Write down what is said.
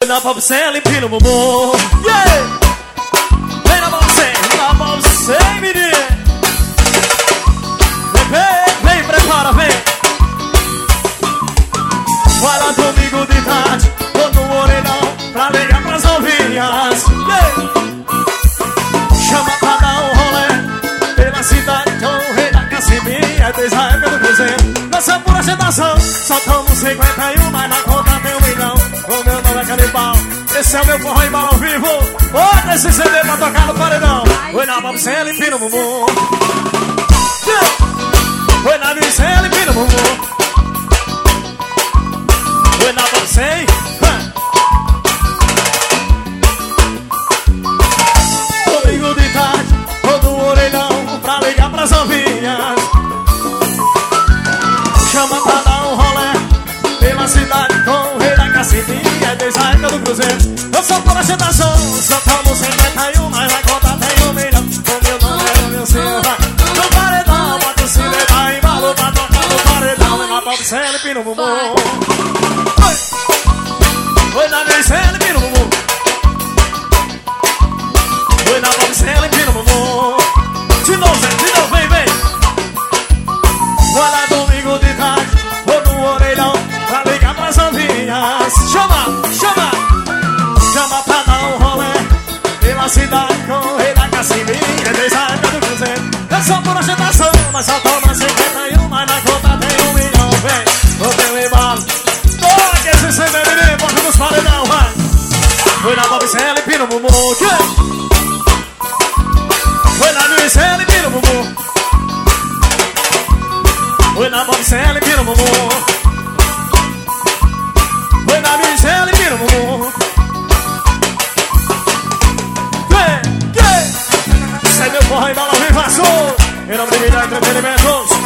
na pra você, limpinho no bumbum. Yeah! Vem na pra você, menino. Vem, prepara, vem. Vai lá domingo de tarde, tô no orelhão pra ligar pras novinhas. Yeah! Chama pra dar um rolê pela cidade com o rei da Cassiminha, desde a época do cruzeiro. Nossa pura agitação, só tomo 51, mas na conta tem 1 milhão. O meu nome é Canibal, esse é o meu forró em bala ao vivo. Bota esse CD pra tocar no paredão. Foi na babicela e empina o bumbum. Foi na babicela e empina o bumbum. Foi na babicela. Domingo de tarde, todo o orelhão pra ligar pras novinhas. Chama pra dar um rolê pela cidade com o rei da Cassiminha, desde a época do cruzeiro. Eu sou por agitação, só tomo 51, mas na conta tem 1 milhão. O meu nome é o meu senhor, vai no paredão, bota o cine, vai embalo pra tocar no paredão. Vai na babicela e pino o bumbum. Foi na babicela e pino o bumbum. Foi na babicela e pino o bumbum. De novo, vem. Vai lá domingo de tarde, vou no orelhão pra ligar pras novinhas. Chama pra dar um rolê pela cidade com o rei da Cassiminha, desde a época do cruzeiro. Eu sou por agitação, mas só toma 51, mas na conta tem 1 milhão. Vem, vou ter um embalo. Toque esse CD, menino, bota nos paredão, vai. Foi na babicela e pino o bumbum. Foi na babicela e pino o bumbum. Foi na babicela e pino o bumbum. Foi na babicela e pino o bumbum. Esse é meu forró em bala viva azul. Em nome de Milhão Entretenimentos.